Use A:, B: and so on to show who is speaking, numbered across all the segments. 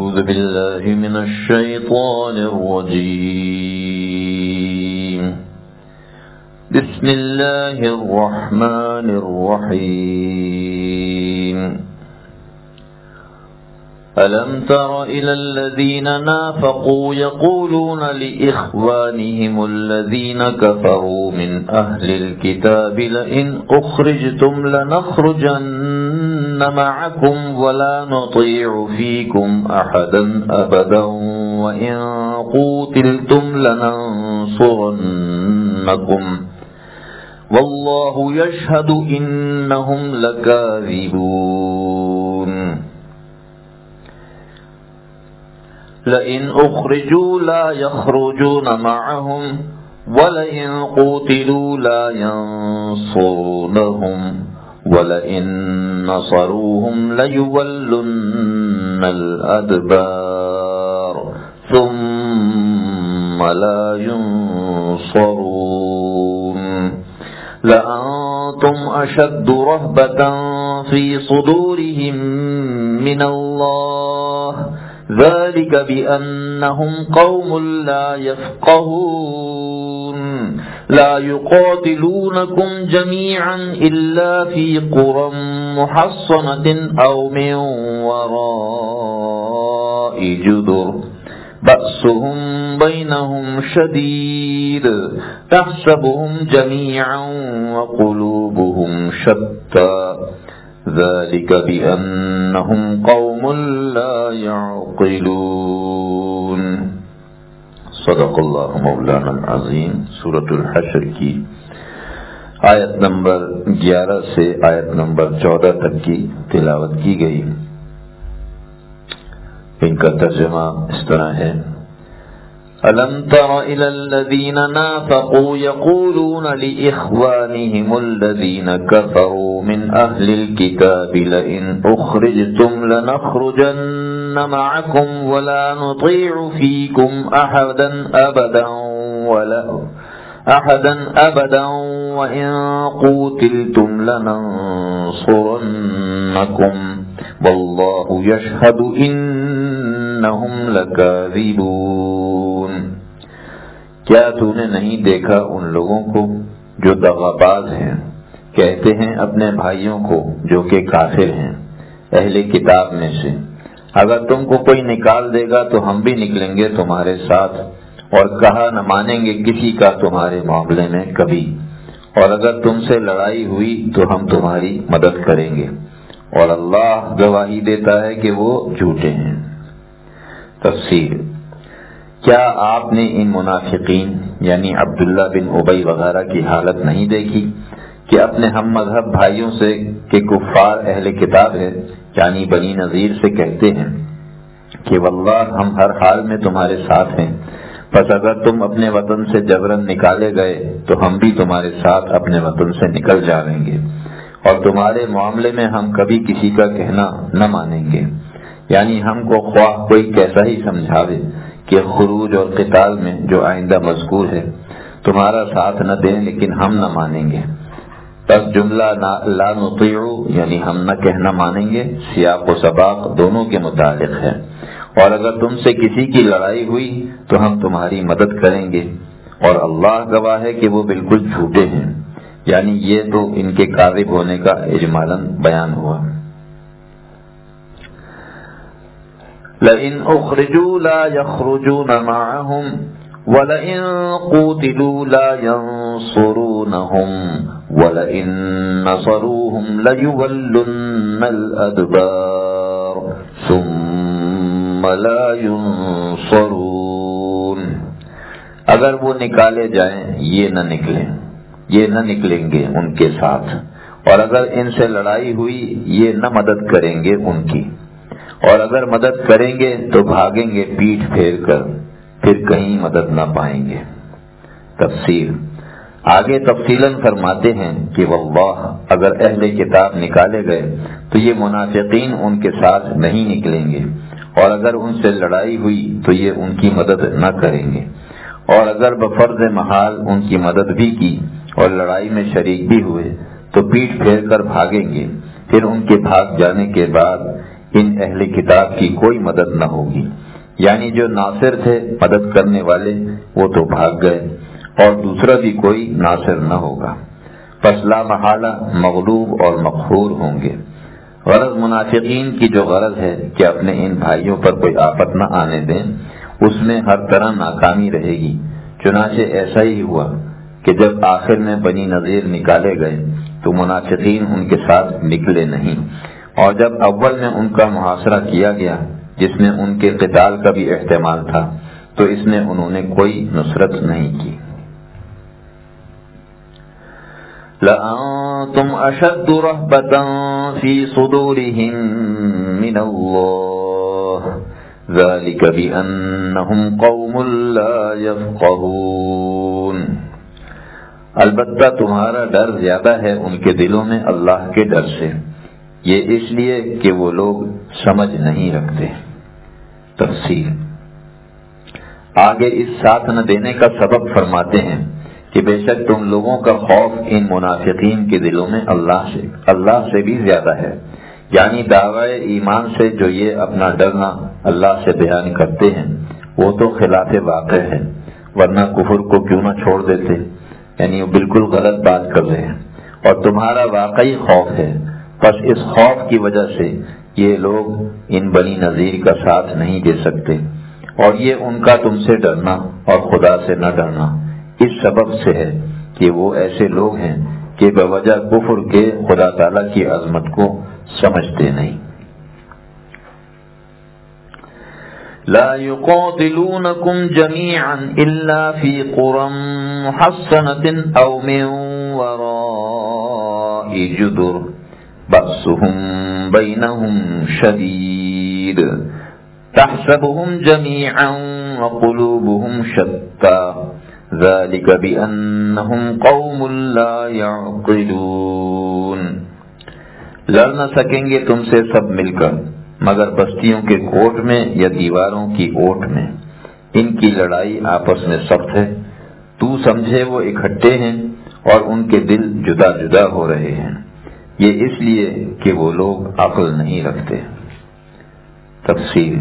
A: أعوذ بالله من الشيطان الرجيم. بسم الله الرحمن الرحيم. ألم تر إلى الذين نافقوا يقولون لإخوانهم الذين كفروا من أهل الكتاب لئن أخرجتم لنخرجن معكم ولا نطيع فيكم أحدا أبدا وإن قوتلتم لننصرنكم والله يشهد إنهم لكاذبون. لئن أخرجوا لا يخرجون معهم ولئن قوتلوا لا ينصرونهم ولئن نصروهم ليولن الأدبار ثم لا ينصرون. لأنتم أشد رهبة في صدورهم من الله ذلك بأنهم قوم لا يفقهون. لا يقاتلونكم جميعا إلا في قرى محصنة أو من وراء جدر بأسهم بينهم شديد تحسبهم جميعا وقلوبهم شتى ذلك بأنهم قوم لا يعقلون. صدق اللہ مولانا العظیم. سورۃ الحشر کی آیت نمبر 11 سے آیت نمبر 14 تک کی تلاوت کی گئی. ان کا ترجمہ اس طرح ہے: أَلَمْ تَرَ إِلَى الَّذِينَ نَافَقُوا يَقُولُونَ لِإِخْوَانِهِمُ الَّذِينَ كَفَرُوا مِنْ أَهْلِ الْكِتَابِ لَئِنْ أُخْرِجْتُمْ لَنَخْرُجَنَّ مَعَكُمْ وَلَا نُطِيعُ فِيكُمْ أَحَدًا أَبَدًا وَإِنْ قُوتِلْتُمْ لَنَنْصُرَنَّكُمْ وَاللَّهُ يَشْهَدُ إِنَّهُمْ لَكَاذِبُونَ. کیا تو نے نہیں دیکھا ان لوگوں کو جو دغاباز ہیں، کہتے ہیں اپنے بھائیوں کو جو کہ کافر ہیں اہل کتاب میں سے، اگر تم کو کوئی نکال دے گا تو ہم بھی نکلیں گے تمہارے ساتھ، اور کہا نہ مانیں گے کسی کا تمہارے معاملے میں کبھی، اور اگر تم سے لڑائی ہوئی تو ہم تمہاری مدد کریں گے، اور اللہ گواہی دیتا ہے کہ وہ جھوٹے ہیں. تفسیر: کیا آپ نے ان منافقین یعنی عبداللہ بن ابی وغیرہ کی حالت نہیں دیکھی کہ اپنے ہم مذہب بھائیوں سے کہ کفار اہل کتاب ہے یعنی بنی نذیر سے کہتے ہیں کہ واللہ ہم ہر حال میں تمہارے ساتھ ہیں، پس اگر تم اپنے وطن سے جبرن نکالے گئے تو ہم بھی تمہارے ساتھ اپنے وطن سے نکل جائیں گے، اور تمہارے معاملے میں ہم کبھی کسی کا کہنا نہ مانیں گے. یعنی ہم کو خواہ کوئی کیسا ہی سمجھاوے کہ خروج اور قتال میں جو آئندہ مذکور ہے تمہارا ساتھ نہ دیں لیکن ہم نہ مانیں گے. بس جملہ لا نطیع یعنی ہم نہ کہنا مانیں گے سیاق و سباق دونوں کے متعلق ہے، اور اگر تم سے کسی کی لڑائی ہوئی تو ہم تمہاری مدد کریں گے، اور اللہ گواہ ہے کہ وہ بالکل جھوٹے ہیں. یعنی یہ تو ان کے کاذب ہونے کا اجمالاً بیان ہوا. لئن اخرجوا لا يخرجون معهم ولئن قوتلوا لا ينصرونهم ولئن نصروهم ليولن الأدبار ثم لا ينصرون. اگر وہ نکالے جائیں یہ نہ نکلیں گے ان کے ساتھ، اور اگر ان سے لڑائی ہوئی یہ نہ مدد کریں گے ان کی، اور اگر مدد کریں گے تو بھاگیں گے پیٹھ پھیر کر، پھر کہیں مدد نہ پائیں گے. تفسیر: آگے تفصیلاً فرماتے ہیں کہ واللہ اگر اہل کتاب نکالے گئے تو یہ منافقین ان کے ساتھ نہیں نکلیں گے، اور اگر ان سے لڑائی ہوئی تو یہ ان کی مدد نہ کریں گے، اور اگر بفرض محال ان کی مدد بھی کی اور لڑائی میں شریک بھی ہوئے تو پیٹھ پھیر کر بھاگیں گے، پھر ان کے بھاگ جانے کے بعد ان اہل کتاب کی کوئی مدد نہ ہوگی، یعنی جو ناصر تھے مدد کرنے والے وہ تو بھاگ گئے اور دوسرا بھی کوئی ناصر نہ ہوگا، پس لا محالہ مغلوب اور مقہور ہوں گے۔ غرض منافقین کی جو غرض ہے کہ اپنے ان بھائیوں پر کوئی آفت نہ آنے دیں، اس میں ہر طرح ناکامی رہے گی۔ چنانچہ ایسا ہی ہوا کہ جب آخر میں بنی نذیر نکالے گئے تو منافقین ان کے ساتھ نکلے نہیں، اور جب اول میں ان کا محاصرہ کیا گیا جس میں ان کے قتال کا بھی احتمال تھا تو اس میں انہوں نے کوئی نصرت نہیں کی۔ لَأَنْتُمْ أَشَدُّ رَهْبَةً فِي صُدُورِهِمْ مِنَ اللَّهِ ذَلِكَ بِأَنَّهُمْ قَوْمٌ لَا يَفْقَهُونَ۔ البتہ تمہارا ڈر زیادہ ہے ان کے دلوں میں اللہ کے ڈر سے، یہ اس لیے کہ وہ لوگ سمجھ نہیں رکھتے۔ تفصیل آگے اس ساتھ نہ دینے کا سبب فرماتے ہیں کہ بے شک تم لوگوں کا خوف ان منافقین کے دلوں میں اللہ سے بھی زیادہ ہے، یعنی دعوی ایمان سے جو یہ اپنا ڈرنا اللہ سے بیان کرتے ہیں وہ تو خلاف واقع ہے، ورنہ کفر کو کیوں نہ چھوڑ دیتے، یعنی وہ بالکل غلط بات کر رہے ہیں، اور تمہارا واقعی خوف ہے، بس اس خوف کی وجہ سے یہ لوگ ان بنی نذیر کا ساتھ نہیں دے سکتے، اور یہ ان کا تم سے ڈرنا اور خدا سے نہ ڈرنا اس سبب سے ہے کہ وہ ایسے لوگ ہیں کہ بوجہ کفر کے خدا تعالی کی عظمت کو سمجھتے نہیں۔ لا يقاتلونكم جميعا إلا في قرى محصنة أو من وراء جدر بأسهم بينهم شديد تحسبهم جميعا وقلوبهم شتى ذلك بأنهم قوم لا يعقلون۔ لڑ نہ سکیں گے تم سے سب مل کر مگر بستیوں کے کوٹ میں یا دیواروں کی اوٹ میں، ان کی لڑائی آپس میں سخت ہے، تو سمجھے وہ اکٹھے ہیں اور ان کے دل جدا جدا ہو رہے ہیں، یہ اس لیے کہ وہ لوگ عقل نہیں رکھتے۔ تفصیل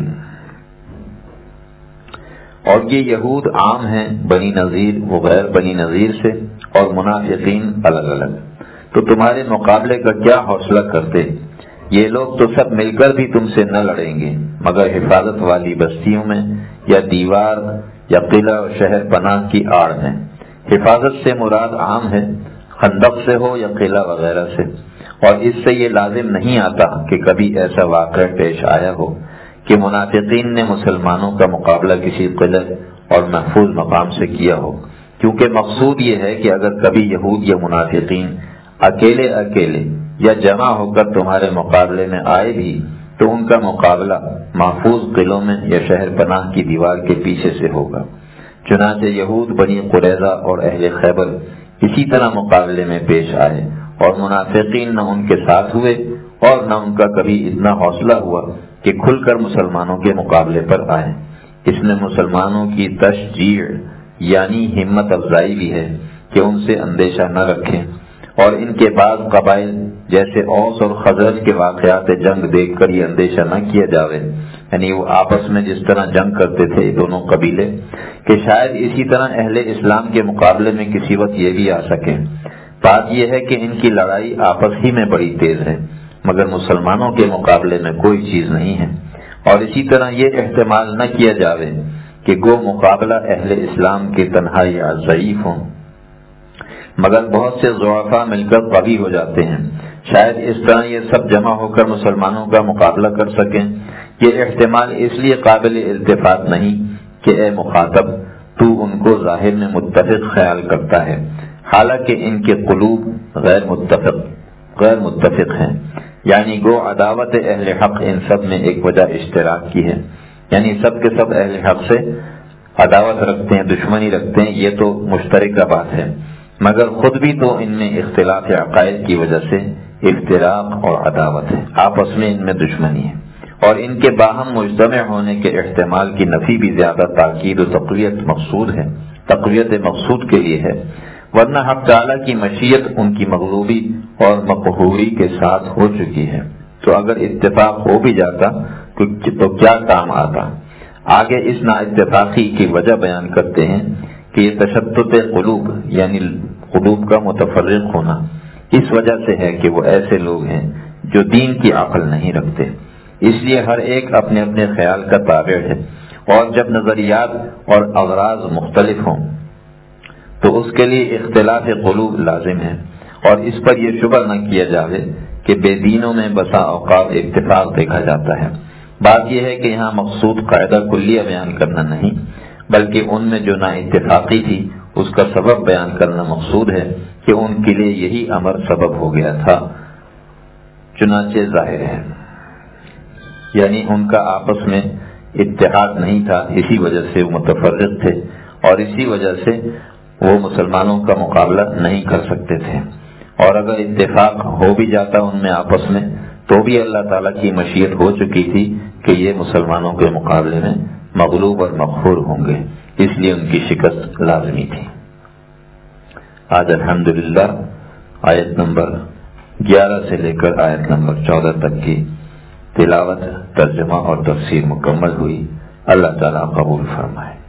A: اور یہ یہود عام ہیں، بنی نذیر وہ غیر بنی نذیر سے، اور منافقین الگ الگ، تو تمہارے مقابلے کا کیا حوصلہ کرتے؟ یہ لوگ تو سب مل کر بھی تم سے نہ لڑیں گے مگر حفاظت والی بستیوں میں یا دیوار یا قلعہ و شہر پناہ کی آڑ میں۔ حفاظت سے مراد عام ہے، خندق سے ہو یا قلعہ وغیرہ سے، اور اس سے یہ لازم نہیں آتا کہ کبھی ایسا واقعہ پیش آیا ہو کہ منافقین نے مسلمانوں کا مقابلہ کسی قلعہ اور محفوظ مقام سے کیا ہو، کیونکہ مقصود یہ ہے کہ اگر کبھی یہود یا منافقین اکیلے یا جمع ہو کر تمہارے مقابلے میں آئے بھی تو ان کا مقابلہ محفوظ قلعوں میں یا شہر پناہ کی دیوار کے پیچھے سے ہوگا۔ چنانچہ یہود بنی قریظہ اور اہل خیبر اسی طرح مقابلے میں پیش آئے، اور منافقین نہ ان کے ساتھ ہوئے اور نہ ان کا کبھی اتنا حوصلہ ہوا کہ کھل کر مسلمانوں کے مقابلے پر آئے۔ اس میں مسلمانوں کی تشجیع یعنی ہمت افزائی بھی ہے کہ ان سے اندیشہ نہ رکھیں، اور ان کے بعض قبائل جیسے اوس اور خزرج کے واقعات جنگ دیکھ کر یہ اندیشہ نہ کیا جاوے، یعنی وہ آپس میں جس طرح جنگ کرتے تھے دونوں قبیلے، کہ شاید اسی طرح اہل اسلام کے مقابلے میں کسی وقت یہ بھی آ سکے۔ بات یہ ہے کہ ان کی لڑائی آپس ہی میں بڑی تیز ہے مگر مسلمانوں کے مقابلے میں کوئی چیز نہیں ہے، اور اسی طرح یہ احتمال نہ کیا جاوے کہ گو مقابلہ اہل اسلام کے تنہائی یا ضعیف ہوں، مگر بہت سے ضعفاء مل کر قوی ہو جاتے ہیں، شاید اس طرح یہ سب جمع ہو کر مسلمانوں کا مقابلہ کر سکیں۔ یہ احتمال اس لیے قابل التفات نہیں کہ اے مخاطب تو ان کو ظاہر میں متفق خیال کرتا ہے، حالانکہ ان کے قلوب غیر متفق ہیں، یعنی گو عداوت اہل حق ان سب میں ایک وجہ اشتراک کی ہے، یعنی سب کے سب اہل حق سے عداوت رکھتے ہیں، دشمنی رکھتے ہیں، یہ تو مشترکہ بات ہے، مگر خود بھی تو ان میں اختلاف عقائد کی وجہ سے افتراق اور عداوت ہے، آپس میں ان میں دشمنی ہے، اور ان کے باہم مجتمع ہونے کے احتمال کی نفی بھی زیادہ تاکید و تقویت مقصود کے لیے ہے، ورنہ حق تعالی کی مشیت ان کی مغلوبی اور مقہوری کے ساتھ ہو چکی ہے۔ تو اگر اتفاق ہو بھی جاتا تو کیا کام آتا۔ آگے اس نا اتفاقی کی وجہ بیان کرتے ہیں کہ یہ تشتت قلوب یعنی قلوب کا متفرق ہونا اس وجہ سے ہے کہ وہ ایسے لوگ ہیں جو دین کی عقل نہیں رکھتے، اس لیے ہر ایک اپنے اپنے خیال کا تابع ہے، اور جب نظریات اور اغراض مختلف ہوں تو اس کے لیے اختلاف قلوب لازم ہے، اور اس پر یہ شبہ نہ کیا جاوے کہ بے دینوں میں بسا اوقات اتفاق دیکھا جاتا ہے۔ بات یہ ہے کہ یہاں مقصود قاعدہ کلیہ بیان کرنا نہیں، بلکہ ان میں جو نا اتفاقی تھی اس کا سبب بیان کرنا مقصود ہے کہ ان کے لیے یہی امر سبب ہو گیا تھا، چنانچہ ظاہر ہے، یعنی ان کا آپس میں اتحاد نہیں تھا، اسی وجہ سے وہ متفرق تھے، اور اسی وجہ سے وہ مسلمانوں کا مقابلہ نہیں کر سکتے تھے، اور اگر اتفاق ہو بھی جاتا ان میں آپس میں تو بھی اللہ تعالیٰ کی مشیت ہو چکی تھی کہ یہ مسلمانوں کے مقابلے میں مغلوب اور مغفور ہوں گے، اس لیے ان کی شکست لازمی تھی۔ آج الحمدللہ آیت نمبر 11 سے لے کر آیت نمبر 14 تک کی تلاوت، ترجمہ اور تفسیر مکمل ہوئی۔ اللہ تعالیٰ قبول فرمائے۔